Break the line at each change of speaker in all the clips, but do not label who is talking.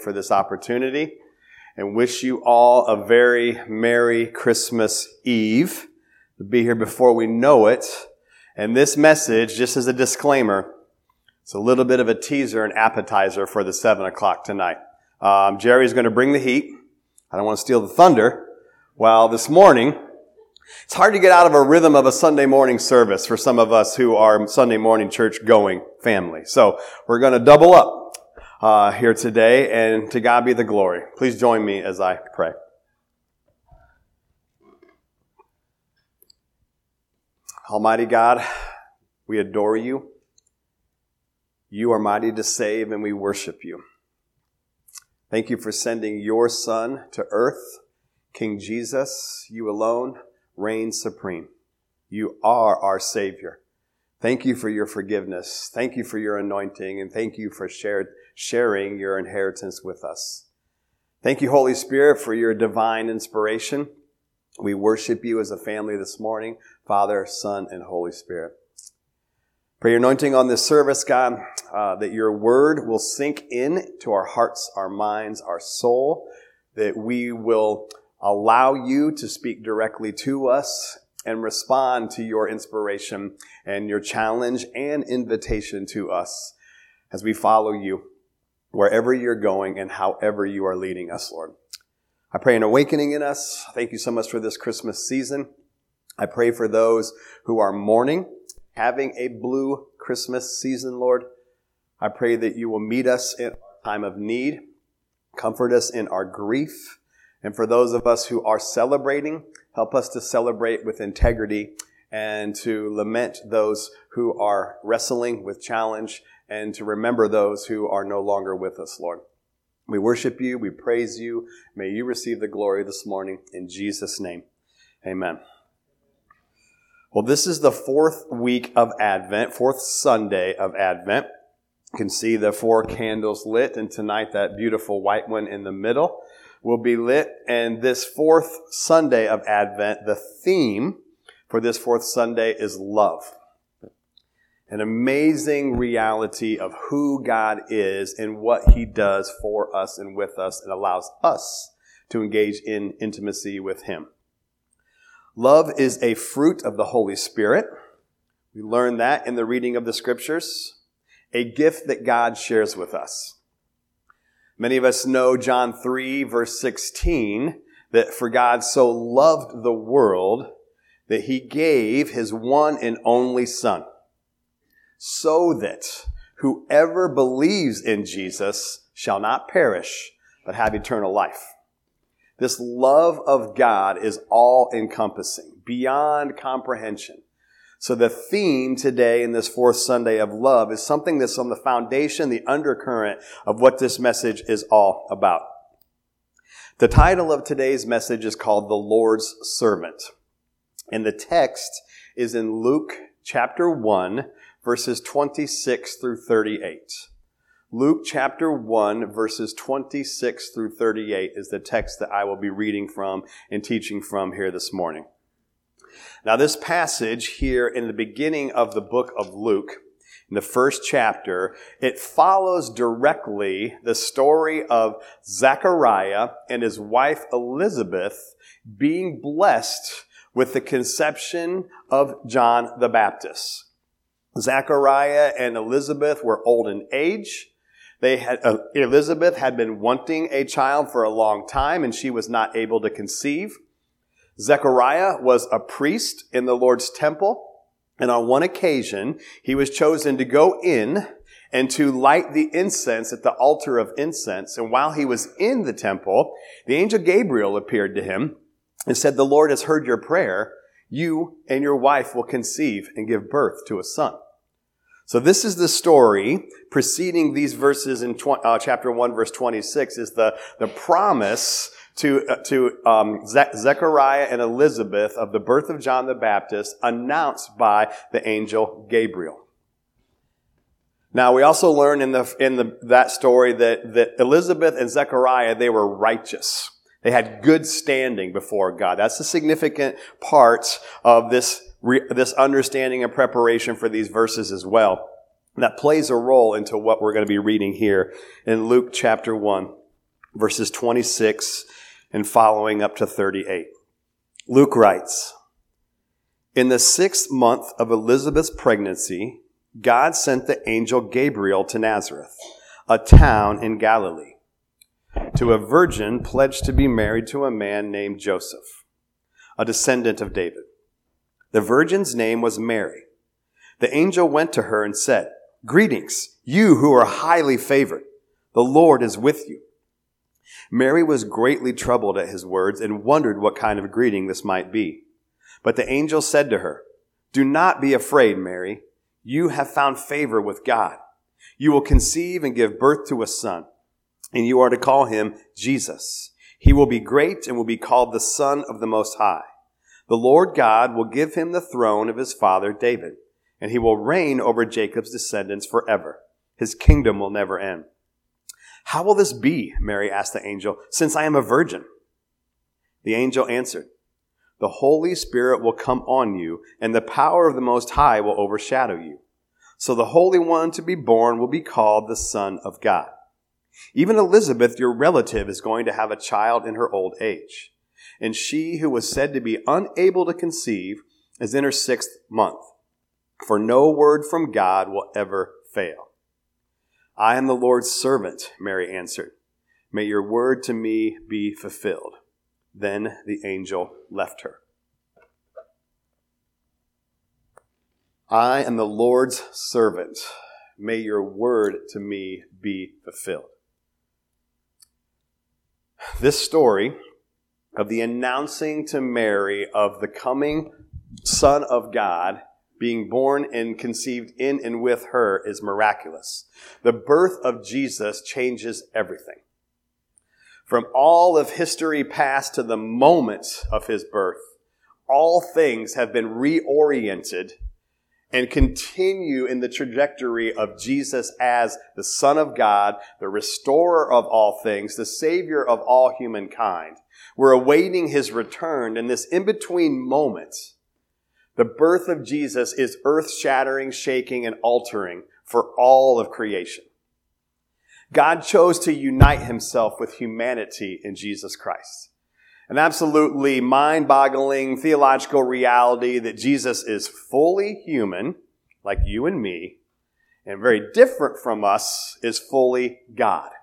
for this opportunity and wish you all a very Merry Christmas Eve. To be here before we know it. And this message, just as a disclaimer, it's a little bit of a teaser and appetizer for the 7 o'clock tonight. Jerry's going to bring the heat. I don't want to steal the thunder. Well, this morning, it's hard to get out of a rhythm of a Sunday morning service for some of us who are Sunday morning church going family. So we're going to double up here today, and to God be the glory. Please join me as I pray. Almighty God, we adore you. You are mighty to save, and we worship you. Thank you for sending your Son to earth. King Jesus, you alone reign supreme. You are our Savior. Thank you for your forgiveness. Thank you for your anointing, and thank you for sharing your inheritance with us. Thank you, Holy Spirit, for your divine inspiration. We worship you as a family this morning, Father, Son, and Holy Spirit. Pray your anointing on this service, God, that your word will sink in to our hearts, our minds, our soul, that we will allow you to speak directly to us and respond to your inspiration and your challenge and invitation to us as we follow you wherever you're going and however you are leading us, Lord. I pray an awakening in us. Thank you so much for this Christmas season. I pray for those who are mourning, having a blue Christmas season, Lord. I pray that you will meet us in our time of need, comfort us in our grief, and for those of us who are celebrating, help us to celebrate with integrity and to lament those who are wrestling with challenge and to remember those who are no longer with us, Lord. We worship you. We praise you. May you receive the glory this morning. In Jesus' name, amen. Well, this is the fourth week of Advent, fourth Sunday of Advent. You can see the 4 candles lit, and tonight that beautiful white one in the middle will be lit. And this fourth Sunday of Advent, the theme for this fourth Sunday is love. An amazing reality of who God is and what he does for us and with us and allows us to engage in intimacy with him. Love is a fruit of the Holy Spirit. We learn that in the reading of the scriptures. A gift that God shares with us. Many of us know John 3, verse 16, that for God so loved the world that he gave his one and only Son, so that whoever believes in Jesus shall not perish, but have eternal life. This love of God is all-encompassing, beyond comprehension. So the theme today in this fourth Sunday of love is something that's on the foundation, the undercurrent of what this message is all about. The title of today's message is called The Lord's Servant. And the text is in Luke chapter 1, verses 26 through 38. Luke chapter 1, verses 26 through 38 is the text that I will be reading from and teaching from here this morning. Now, this passage here in the beginning of the book of Luke, in the first chapter, it follows directly the story of Zechariah and his wife Elizabeth being blessed with the conception of John the Baptist. Zechariah and Elizabeth were old in age. Elizabeth had been wanting a child for a long time, and she was not able to conceive. Zechariah was a priest in the Lord's temple, and on one occasion, he was chosen to go in and to light the incense at the altar of incense. And while he was in the temple, the angel Gabriel appeared to him and said, "The Lord has heard your prayer. You and your wife will conceive and give birth to a son." So this is the story preceding these verses in chapter 1, verse 26, is the promise to Zechariah and Elizabeth of the birth of John the Baptist announced by the angel Gabriel. Now, we also learn in that story that Elizabeth and Zechariah, they were righteous. They had good standing before God. That's the significant part of this understanding and preparation for these verses as well. That plays a role into what we're going to be reading here in Luke chapter 1, verses 26 and following up to 38. Luke writes, "In the 6th month of Elizabeth's pregnancy, God sent the angel Gabriel to Nazareth, a town in Galilee, to a virgin pledged to be married to a man named Joseph, a descendant of David. The virgin's name was Mary. The angel went to her and said, 'Greetings, you who are highly favored. The Lord is with you.' Mary was greatly troubled at his words and wondered what kind of greeting this might be. But the angel said to her, 'Do not be afraid, Mary. You have found favor with God. You will conceive and give birth to a son, and you are to call him Jesus. He will be great and will be called the Son of the Most High. The Lord God will give him the throne of his father David, and he will reign over Jacob's descendants forever. His kingdom will never end.' 'How will this be?' Mary asked the angel, 'since I am a virgin?' The angel answered, 'The Holy Spirit will come on you, and the power of the Most High will overshadow you. So the Holy One to be born will be called the Son of God. Even Elizabeth, your relative, is going to have a child in her old age. And she who was said to be unable to conceive is in her 6th month. For no word from God will ever fail.' 'I am the Lord's servant,' Mary answered. 'May your word to me be fulfilled.' Then the angel left her." I am the Lord's servant. May your word to me be fulfilled. This story of the announcing to Mary of the coming Son of God being born and conceived in and with her is miraculous. The birth of Jesus changes everything. From all of history past to the moment of his birth, all things have been reoriented and continue in the trajectory of Jesus as the Son of God, the restorer of all things, the Savior of all humankind. We're awaiting his return, and this in-between moment, the birth of Jesus is earth-shattering, shaking, and altering for all of creation. God chose to unite himself with humanity in Jesus Christ. An absolutely mind-boggling theological reality that Jesus is fully human, like you and me, and very different from us, is fully God.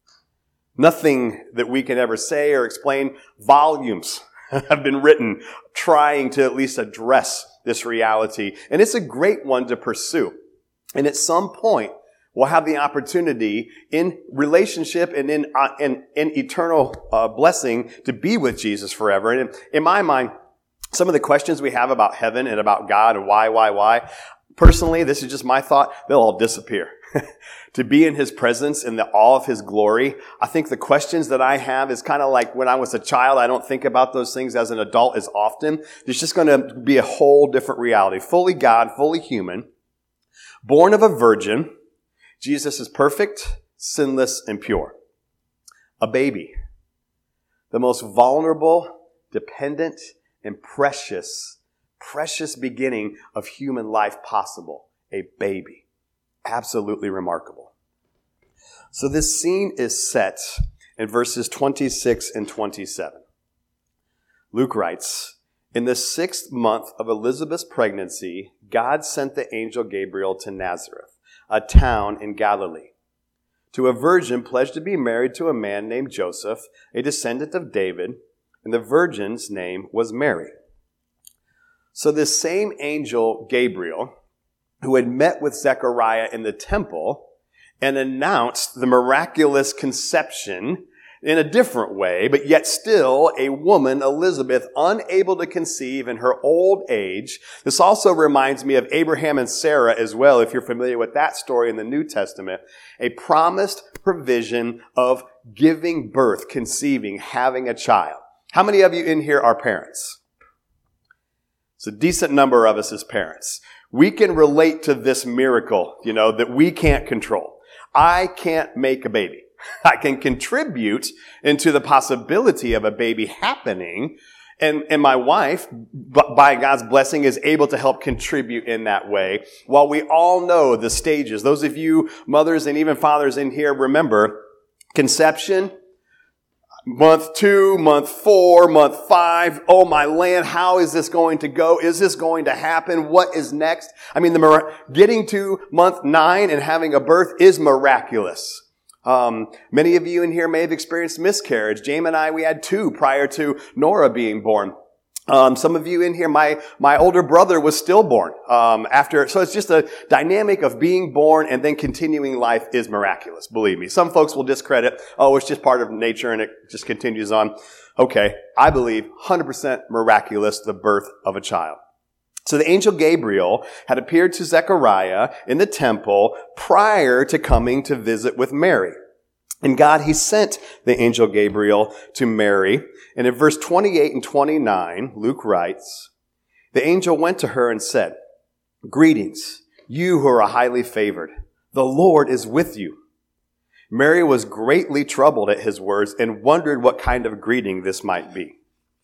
Nothing that we can ever say or explain. Volumes have been written trying to at least address this reality. And it's a great one to pursue. And at some point, we'll have the opportunity in relationship and in eternal blessing to be with Jesus forever. And in my mind, some of the questions we have about heaven and about God and why, personally, this is just my thought, they'll all disappear. To be in his presence in the awe of his glory, I think the questions that I have is kind of like when I was a child. I don't think about those things as an adult as often. It's just going to be a whole different reality. Fully God, fully human, born of a virgin. Jesus is perfect, sinless, and pure. A baby. The most vulnerable, dependent, and precious beginning of human life possible. A baby. Absolutely remarkable. So this scene is set in verses 26 and 27. Luke writes, "In the 6th month of Elizabeth's pregnancy, God sent the angel Gabriel to Nazareth, a town in Galilee, to a virgin pledged to be married to a man named Joseph, a descendant of David, and the virgin's name was Mary." So this same angel Gabriel, who had met with Zechariah in the temple and announced the miraculous conception in a different way, but yet still a woman, Elizabeth, unable to conceive in her old age. This also reminds me of Abraham and Sarah as well, if you're familiar with that story in the New Testament. A promised provision of giving birth, conceiving, having a child. How many of you in here are parents? It's a decent number of us as parents. We can relate to this miracle, that we can't control. I can't make a baby. I can contribute into the possibility of a baby happening. And my wife, by God's blessing, is able to help contribute in that way. While we all know the stages, those of you mothers and even fathers in here remember conception month 2, month 4, month 5. Oh my land, how is this going to go? Is this going to happen? What is next? I mean, getting to month 9 and having a birth is miraculous. Many of you in here may have experienced miscarriage. James and I, we had 2 prior to Nora being born. Some of you in here, my older brother was stillborn, so it's just a dynamic of being born and then continuing life is miraculous, believe me. Some folks will discredit, it's just part of nature and it just continues on. Okay, I believe 100% miraculous, the birth of a child. So the angel Gabriel had appeared to Zechariah in the temple prior to coming to visit with Mary. And God, he sent the angel Gabriel to Mary. And in verse 28 and 29, Luke writes, the angel went to her and said, greetings, you who are highly favored. The Lord is with you. Mary was greatly troubled at his words and wondered what kind of greeting this might be.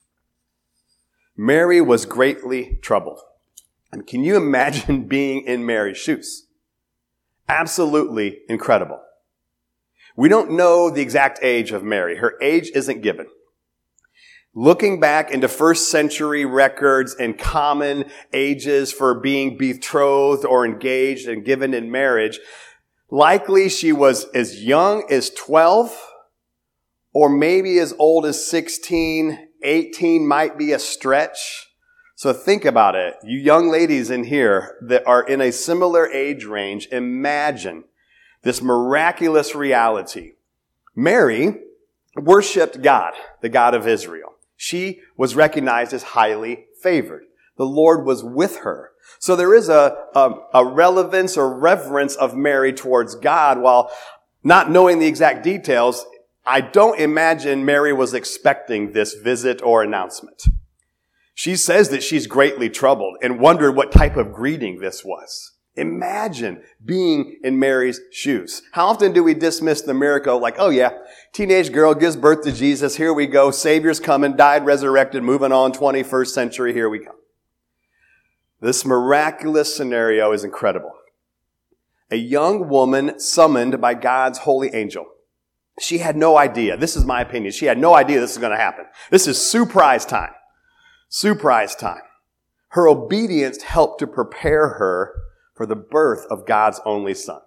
Mary was greatly troubled. And can you imagine being in Mary's shoes? Absolutely incredible. We don't know the exact age of Mary. Her age isn't given. Looking back into first century records and common ages for being betrothed or engaged and given in marriage, likely she was as young as 12 or maybe as old as 16, 18 might be a stretch. So think about it. You young ladies in here that are in a similar age range, imagine this miraculous reality. Mary worshiped God, the God of Israel. She was recognized as highly favored. The Lord was with her. So there is a relevance or reverence of Mary towards God. While not knowing the exact details, I don't imagine Mary was expecting this visit or announcement. She says that she's greatly troubled and wondered what type of greeting this was. Imagine being in Mary's shoes. How often do we dismiss the miracle like, oh yeah, teenage girl gives birth to Jesus, here we go, Savior's coming, died, resurrected, moving on, 21st century, here we go. This miraculous scenario is incredible. A young woman summoned by God's holy angel. She had no idea, this is my opinion, she had no idea this is going to happen. This is surprise time. Surprise time. Her obedience helped to prepare her for the birth of God's only Son.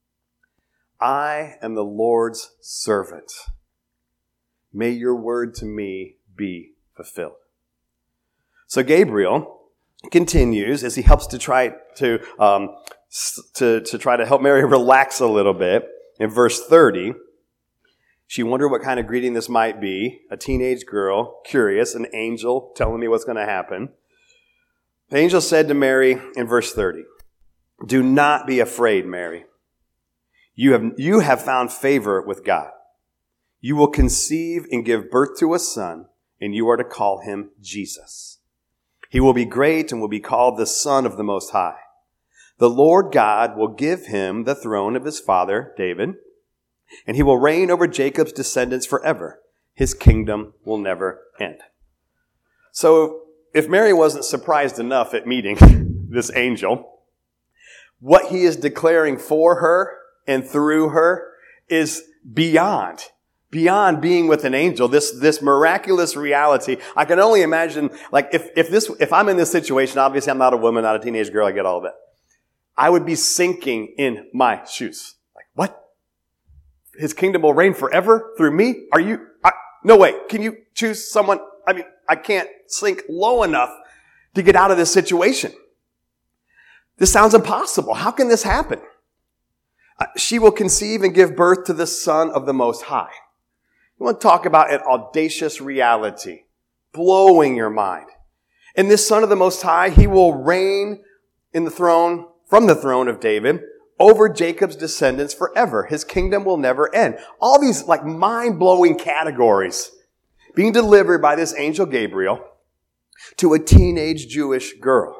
I am the Lord's servant. May your word to me be fulfilled. So Gabriel continues as he helps to try to try to help Mary relax a little bit. In verse 30, she wondered what kind of greeting this might be. A teenage girl, curious, an angel telling me what's going to happen. The angel said to Mary in verse 30, do not be afraid, Mary. You have found favor with God. You will conceive and give birth to a son, and you are to call him Jesus. He will be great and will be called the Son of the Most High. The Lord God will give him the throne of his father, David, and he will reign over Jacob's descendants forever. His kingdom will never end. So if Mary wasn't surprised enough at meeting this angel, what he is declaring for her and through her is beyond being with an angel, this miraculous reality. I can only imagine, like, if I'm in this situation, obviously I'm not a woman, not a teenage girl, I get all of it. I would be sinking in my shoes. Like, what? His kingdom will reign forever through me? No way. Can you choose someone? I can't sink low enough to get out of this situation. This sounds impossible. How can this happen? She will conceive and give birth to the Son of the Most High. You want to talk about an audacious reality, blowing your mind. And this Son of the Most High, he will reign from the throne of David over Jacob's descendants forever. His kingdom will never end. All these like mind-blowing categories being delivered by this angel Gabriel to a teenage Jewish girl.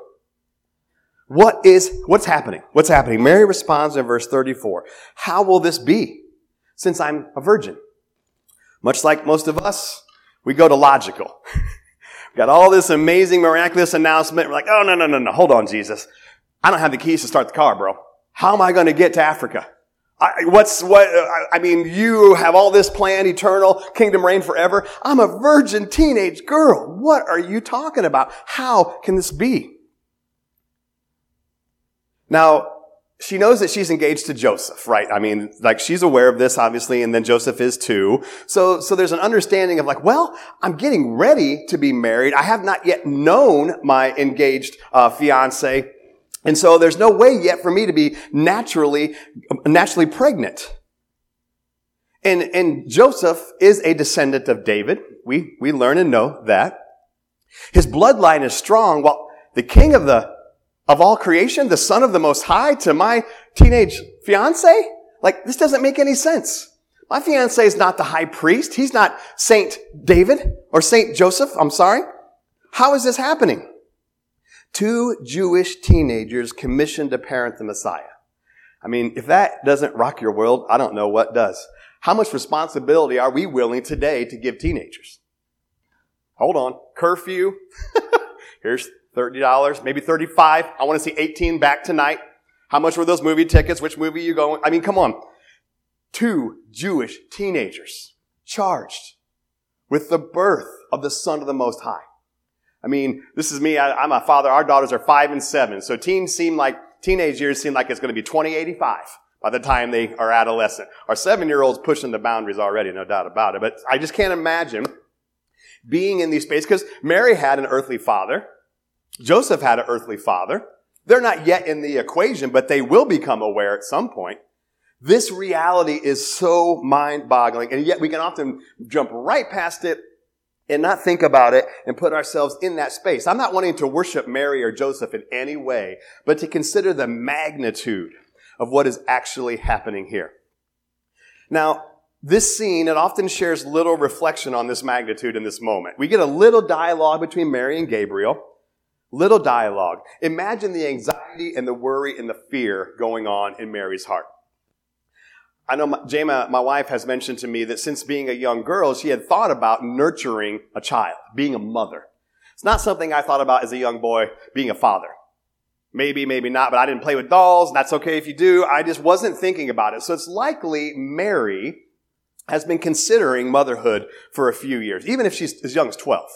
What's happening? What's happening? Mary responds in verse 34. How will this be since I'm a virgin? Much like most of us, we go to logical. We got all this amazing, miraculous announcement. We're like, oh, no. Hold on, Jesus. I don't have the keys to start the car, bro. How am I going to get to Africa? You have all this plan, eternal, kingdom reign forever. I'm a virgin teenage girl. What are you talking about? How can this be? Now, she knows that she's engaged to Joseph, right? She's aware of this, obviously, and then Joseph is too. So there's an understanding of I'm getting ready to be married. I have not yet known my engaged fiance. And so there's no way yet for me to be naturally pregnant. And Joseph is a descendant of David. We learn and know that. His bloodline is strong. Well, the king of all creation, the son of the Most High, to my teenage fiance? This doesn't make any sense. My fiance is not the high priest. He's not Saint David or Saint Joseph. I'm sorry. How is this happening? 2 Jewish teenagers commissioned to parent the Messiah. If that doesn't rock your world, I don't know what does. How much responsibility are we willing today to give teenagers? Hold on. Curfew. Here's $30, maybe $35. I want to see 18 back tonight. How much were those movie tickets? Which movie are you going? Come on. 2 Jewish teenagers charged with the birth of the Son of the Most High. This is me. I'm a father. Our daughters are 5 and 7. So teenage years seem like it's going to be 2085 by the time they are adolescent. Our 7-year-old's pushing the boundaries already, no doubt about it. But I just can't imagine being in these spaces, because Mary had an earthly father. Joseph had an earthly father. They're not yet in the equation, but they will become aware at some point. This reality is so mind-boggling, and yet we can often jump right past it and not think about it and put ourselves in that space. I'm not wanting to worship Mary or Joseph in any way, but to consider the magnitude of what is actually happening here. Now, this scene, it often shares little reflection on this magnitude in this moment. We get a little dialogue between Mary and Gabriel. Little dialogue. Imagine the anxiety and the worry and the fear going on in Mary's heart. I know Jama, my wife, has mentioned to me that since being a young girl, she had thought about nurturing a child, being a mother. It's not something I thought about as a young boy, being a father. Maybe, maybe not, but I didn't play with dolls, and that's okay if you do. I just wasn't thinking about it. So it's likely Mary has been considering motherhood for a few years, even if she's as young as 12.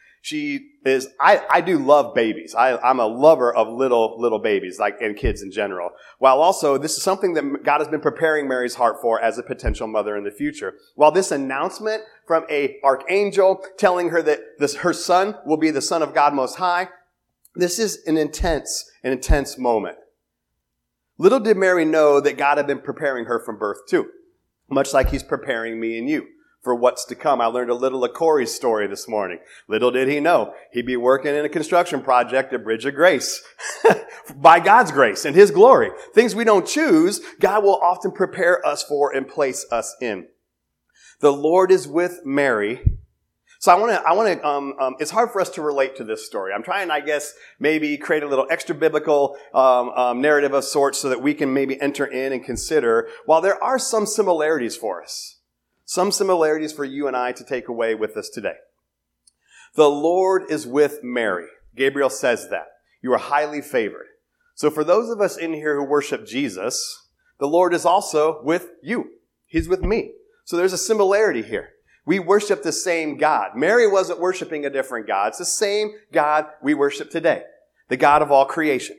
I do love babies. I'm a lover of little babies, and kids in general. While also, this is something that God has been preparing Mary's heart for as a potential mother in the future. While this announcement from a archangel telling her that her son will be the Son of God Most High, this is an intense moment. Little did Mary know that God had been preparing her from birth too, much like He's preparing me and you for what's to come. I learned a little of Corey's story this morning. Little did he know he'd be working in a construction project at Bridge of Grace by God's grace and His glory. Things we don't choose, God will often prepare us for and place us in. The Lord is with Mary. So it's hard for us to relate to this story. I'm trying, I guess, maybe create a little extra biblical narrative of sorts so that we can maybe enter in and consider, while there are some similarities for us, some similarities for you and I to take away with us today. The Lord is with Mary. Gabriel says that. You are highly favored. So for those of us in here who worship Jesus, the Lord is also with you. He's with me. So there's a similarity here. We worship the same God. Mary wasn't worshiping a different God. It's the same God we worship today, the God of all creation.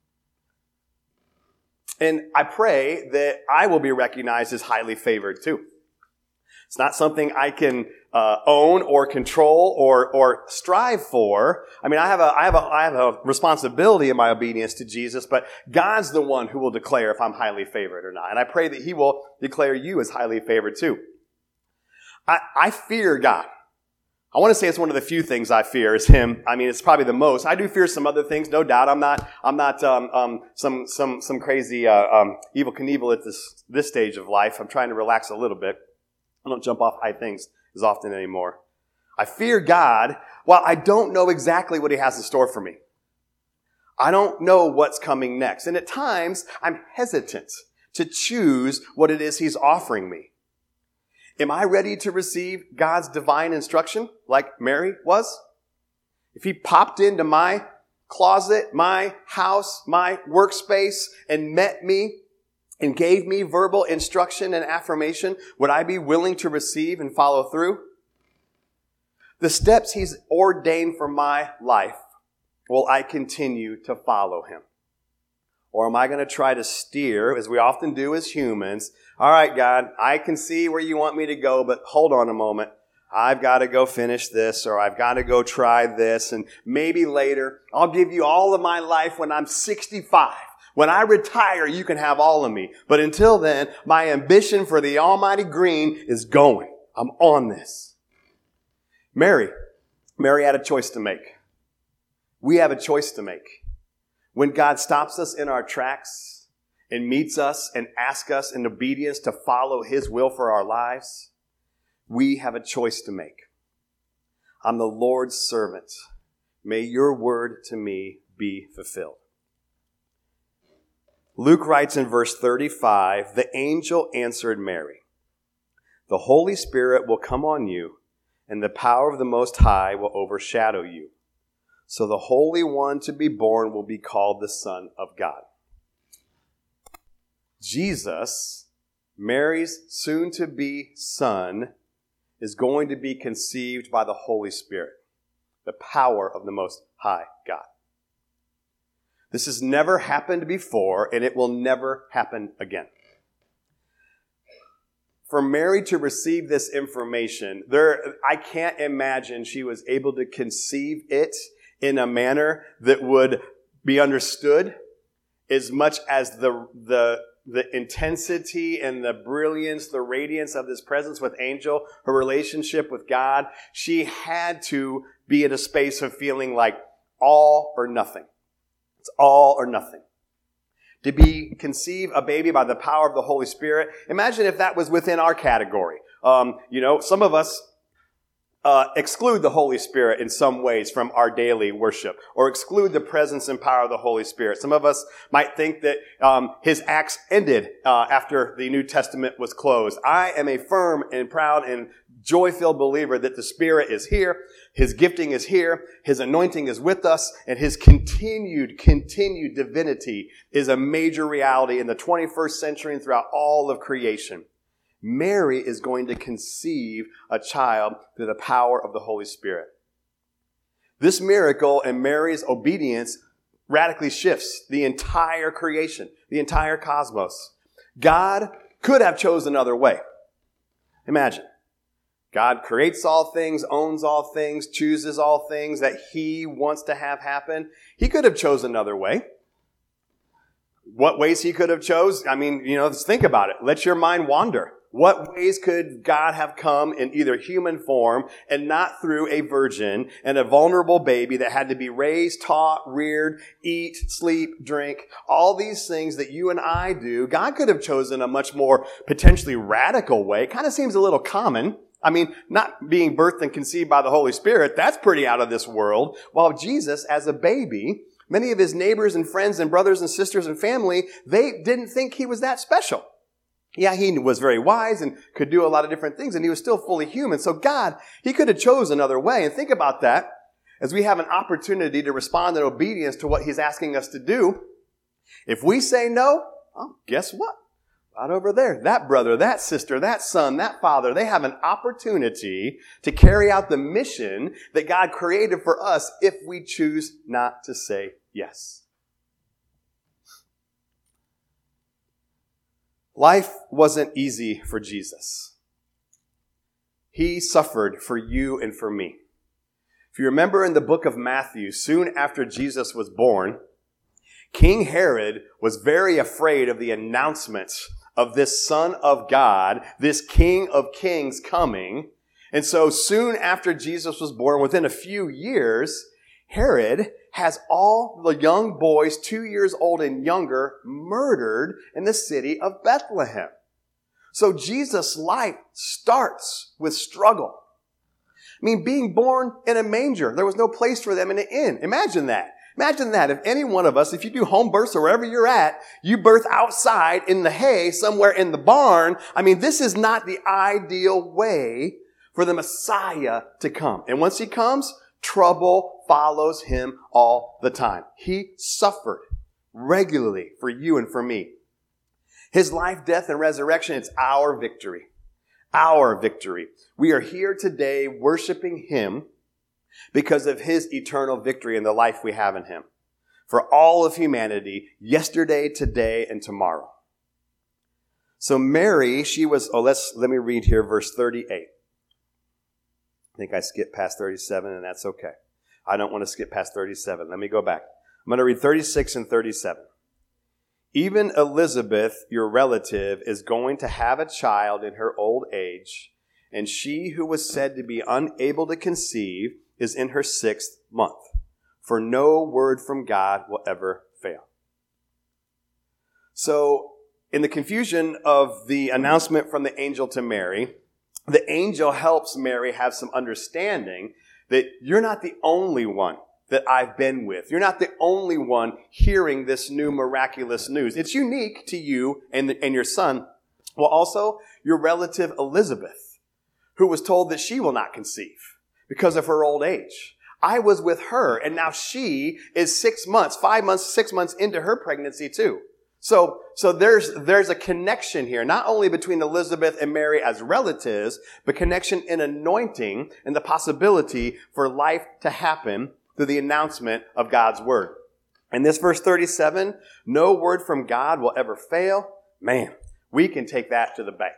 And I pray that I will be recognized as highly favored too. It's not something I can own or control or strive for. I have a responsibility in my obedience to Jesus, but God's the one who will declare if I'm highly favored or not. And I pray that He will declare you as highly favored too. I fear God. I want to say it's one of the few things I fear is Him. It's probably the most. I do fear some other things, no doubt. I'm not some crazy Evel Knievel at this stage of life. I'm trying to relax a little bit. I don't jump off high things as often anymore. I fear God while I don't know exactly what He has in store for me. I don't know what's coming next. And at times, I'm hesitant to choose what it is He's offering me. Am I ready to receive God's divine instruction like Mary was? If He popped into my closet, my house, my workspace, and met me and gave me verbal instruction and affirmation, would I be willing to receive and follow through? The steps he's ordained for my life, will I continue to follow him? Or am I going to try to steer, as we often do as humans? All right, God, I can see where you want me to go, but hold on a moment. I've got to go finish this, or I've got to go try this, and maybe later I'll give you all of my life when I'm 65. When I retire, you can have all of me. But until then, my ambition for the almighty green is going. I'm on this. Mary had a choice to make. We have a choice to make. When God stops us in our tracks and meets us and asks us in obedience to follow his will for our lives, we have a choice to make. I'm the Lord's servant. May your word to me be fulfilled. Luke writes in verse 35, the angel answered Mary, the Holy Spirit will come on you, and the power of the Most High will overshadow you. So the Holy One to be born will be called the Son of God. Jesus, Mary's soon-to-be son, is going to be conceived by the Holy Spirit, the power of the Most High God. This has never happened before, and it will never happen again. For Mary to receive this information, I can't imagine she was able to conceive it in a manner that would be understood as much as the intensity and the brilliance, the radiance of this presence with angel, her relationship with God. She had to be in a space of feeling like all or nothing. It's all or nothing. To conceive a baby by the power of the Holy Spirit. Imagine if that was within our category. Some of us exclude the Holy Spirit in some ways from our daily worship, or exclude the presence and power of the Holy Spirit. Some of us might think that his acts ended after the New Testament was closed. I am a firm and proud and joy-filled believer that the Spirit is here, his gifting is here, his anointing is with us, and his continued divinity is a major reality in the 21st century and throughout all of creation. Mary is going to conceive a child through the power of the Holy Spirit. This miracle and Mary's obedience radically shifts the entire creation, the entire cosmos. God could have chosen another way. Imagine. God creates all things, owns all things, chooses all things that he wants to have happen. He could have chosen another way. What ways he could have chose? Let's think about it. Let your mind wander. What ways could God have come in either human form and not through a virgin and a vulnerable baby that had to be raised, taught, reared, eat, sleep, drink, all these things that you and I do? God could have chosen a much more potentially radical way. It kind of seems a little common. Not being birthed and conceived by the Holy Spirit, that's pretty out of this world. While Jesus, as a baby, many of his neighbors and friends and brothers and sisters and family, they didn't think he was that special. Yeah, he was very wise and could do a lot of different things, and he was still fully human. So God, he could have chose another way. And think about that as we have an opportunity to respond in obedience to what he's asking us to do. If we say no, guess what? Right over there, that brother, that sister, that son, that father, they have an opportunity to carry out the mission that God created for us if we choose not to say yes. Life wasn't easy for Jesus. He suffered for you and for me. If you remember in the book of Matthew, soon after Jesus was born, King Herod was very afraid of the announcements of this Son of God, this King of Kings coming. And so soon after Jesus was born, within a few years, Herod has all the young boys 2 years old and younger murdered in the city of Bethlehem. So Jesus' life starts with struggle. Being born in a manger, there was no place for them in an inn. Imagine that. Imagine that if any one of us, if you do home births or wherever you're at, you birth outside in the hay, somewhere in the barn. This is not the ideal way for the Messiah to come. And once he comes, trouble follows him all the time. He suffered regularly for you and for me. His life, death, and resurrection, it's our victory. Our victory. We are here today worshiping him because of his eternal victory and the life we have in him. For all of humanity, yesterday, today, and tomorrow. So Mary, she was, let me read here verse 38. I think I skipped past 37, and that's okay. I don't want to skip past 37. Let me go back. I'm going to read 36 and 37. Even Elizabeth, your relative, is going to have a child in her old age, and she who was said to be unable to conceive is in her 6th month. For no word from God will ever fail. So, in the confusion of the announcement from the angel to Mary, the angel helps Mary have some understanding that you're not the only one that I've been with. You're not the only one hearing this new miraculous news. It's unique to you and your son. Well, also, your relative Elizabeth, who was told that she will not conceive because of her old age. I was with her, and now she is 6 months into her pregnancy too. So there's a connection here, not only between Elizabeth and Mary as relatives, but connection in anointing and the possibility for life to happen through the announcement of God's word. And this verse 37, no word from God will ever fail. Man, we can take that to the bank.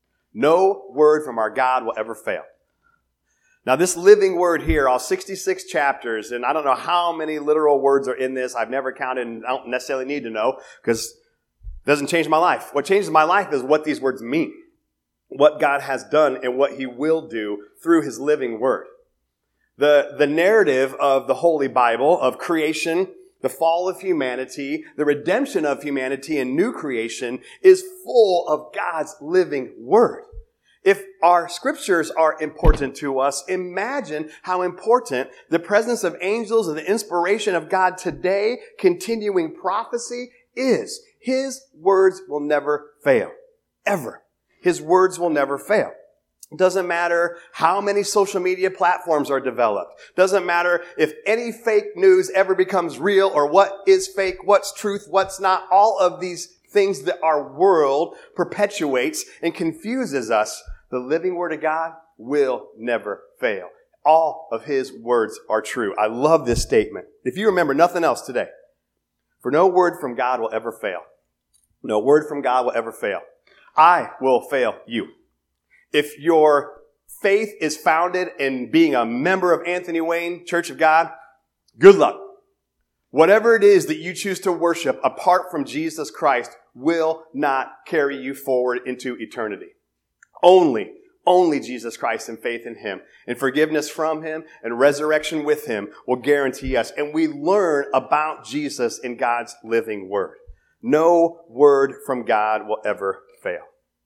No word from our God will ever fail. Now, this living word here, all 66 chapters, and I don't know how many literal words are in this. I've never counted, and I don't necessarily need to know, because it doesn't change my life. What changes my life is what these words mean, what God has done and what he will do through his living word. The narrative of the Holy Bible, of creation, the fall of humanity, the redemption of humanity, and new creation is full of God's living word. If our scriptures are important to us, imagine how important the presence of angels and the inspiration of God today, continuing prophecy, is. His words will never fail. Ever. His words will never fail. It doesn't matter how many social media platforms are developed. Doesn't matter if any fake news ever becomes real or what is fake, what's truth, what's not. All of these things that our world perpetuates and confuses us. The living word of God will never fail. All of his words are true. I love this statement. If you remember nothing else today, for no word from God will ever fail. No word from God will ever fail. I will fail you. If your faith is founded in being a member of Anthony Wayne Church of God, good luck. Whatever it is that you choose to worship apart from Jesus Christ will not carry you forward into eternity. Only Jesus Christ and faith in him and forgiveness from him and resurrection with him will guarantee us. And we learn about Jesus in God's living word. No word from God will ever fail.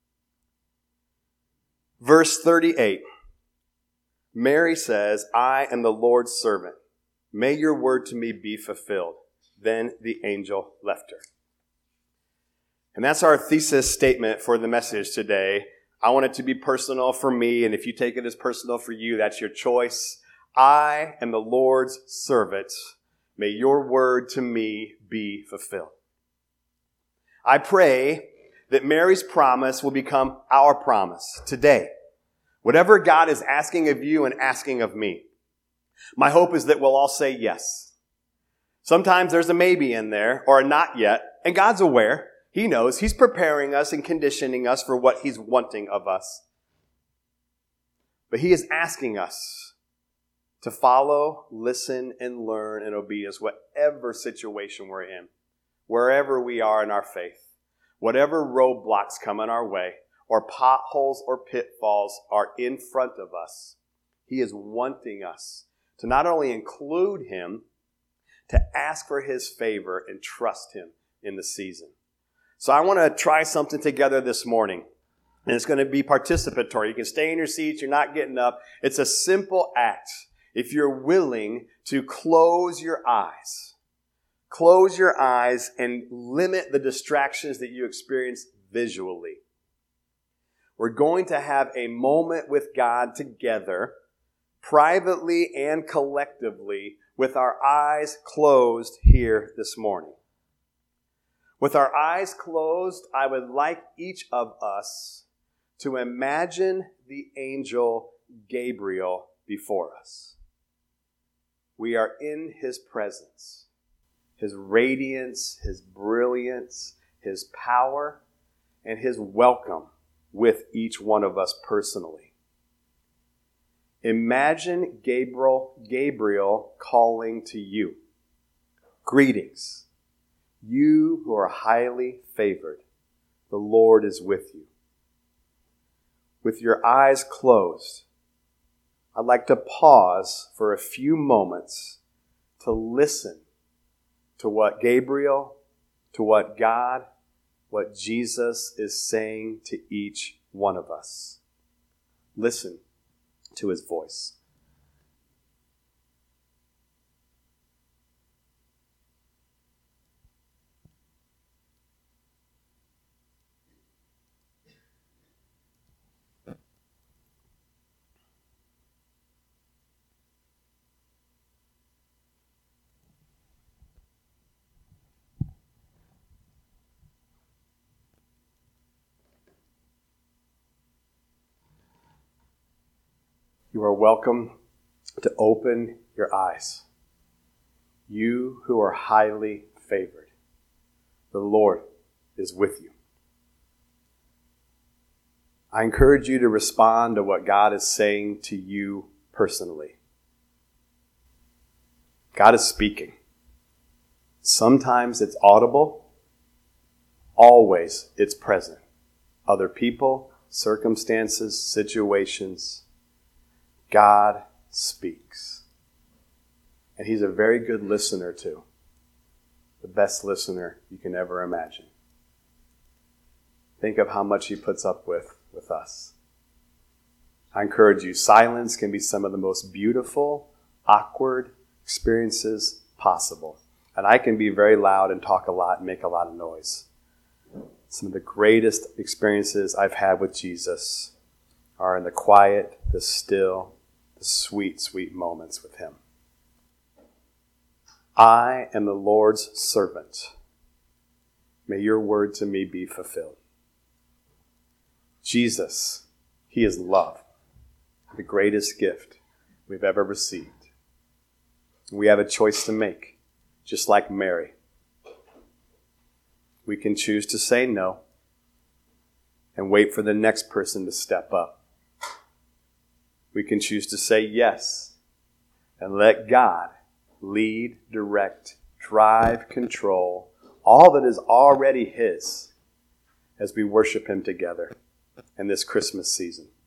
Verse 38, Mary says, I am the Lord's servant. May your word to me be fulfilled. Then the angel left her. And that's our thesis statement for the message today. I want it to be personal for me, and if you take it as personal for you, that's your choice. I am the Lord's servant. May your word to me be fulfilled. I pray that Mary's promise will become our promise today. Whatever God is asking of you and asking of me, my hope is that we'll all say yes. Sometimes there's a maybe in there or a not yet, and God's aware. He knows. He's preparing us and conditioning us for what he's wanting of us. But he is asking us to follow, listen, and learn in obedience, whatever situation we're in, wherever we are in our faith, whatever roadblocks come in our way, or potholes or pitfalls are in front of us. He is wanting us to not only include him, to ask for his favor and trust him in the season. So I want to try something together this morning. And it's going to be participatory. You can stay in your seats. You're not getting up. It's a simple act. If you're willing to close your eyes and limit the distractions that you experience visually. We're going to have a moment with God together, privately and collectively, with our eyes closed here this morning. With our eyes closed, I would like each of us to imagine the angel Gabriel before us. We are in his presence. His radiance, his brilliance, his power, and his welcome with each one of us personally. Imagine Gabriel calling to you. Greetings, you who are highly favored. The Lord is with you. With your eyes closed, I'd like to pause for a few moments to listen to what Gabriel, to what God, what Jesus is saying to each one of us. Listen to his voice. You are welcome to open your eyes. You who are highly favored. The Lord is with you. I encourage you to respond to what God is saying to you personally. God is speaking. Sometimes it's audible. Always it's present. Other people, circumstances, situations. God speaks. And he's a very good listener too. The best listener you can ever imagine. Think of how much he puts up with us. I encourage you, silence can be some of the most beautiful, awkward experiences possible. And I can be very loud and talk a lot and make a lot of noise. Some of the greatest experiences I've had with Jesus are in the quiet, the still, the sweet, sweet moments with him. I am the Lord's servant. May your word to me be fulfilled. Jesus, he is love, the greatest gift we've ever received. We have a choice to make, just like Mary. We can choose to say no and wait for the next person to step up. We can choose to say yes and let God lead, direct, drive, control all that is already his as we worship him together in this Christmas season.